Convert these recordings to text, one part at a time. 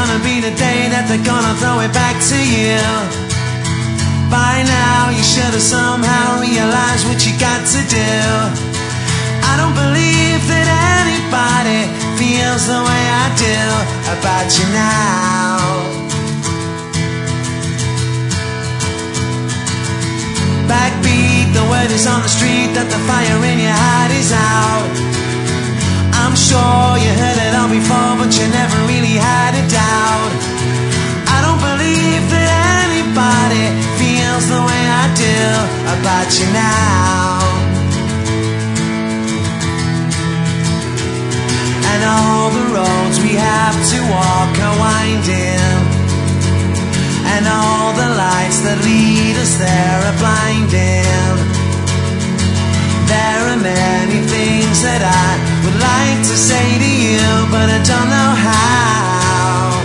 gonna be the day that they're gonna throw it back to you. By now you should have somehow realized what you got to do. I don't believe that anybody feels the way I do about you now. Backbeat, the word is on the street that the fire in your heart is out. I'm sure you heard it all before, but you never really had a doubt. I don't believe that anybody feels the way I do about you now. And all the roads we have to walk are winding, and all the lights that lead us there are blinding. There are many things that I would like to say to you, but I don't know how.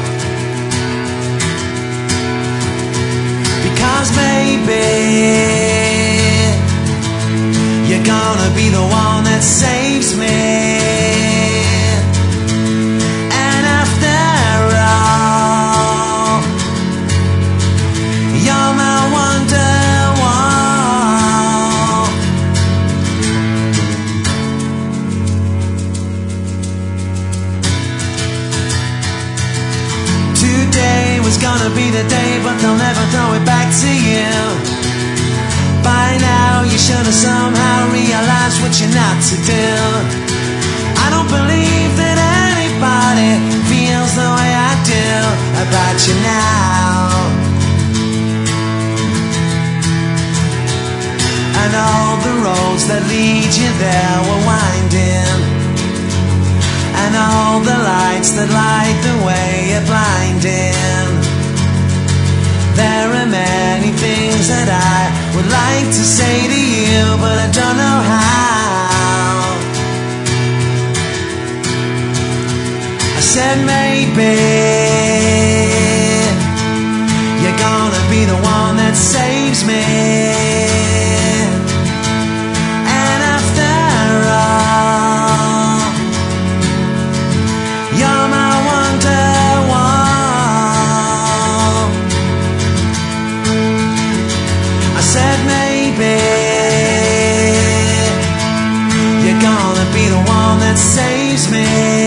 Because maybe you're gonna be the one that saves me. And after all, you're my wonderwall. Today was gonna be the day, but they'll never throw it back to you. By now you should have somehow realized what you're not to do. I don't believe that anybody feels the way I do about you now. And all the roads that lead you there were winding, and all the lights that light the way are blinding. There are many things that I would like to say to you, but I don't know how. I said maybe you're gonna be the one that saves me. And after all, you're my wonderwall. I said maybe you're gonna be the one that saves me.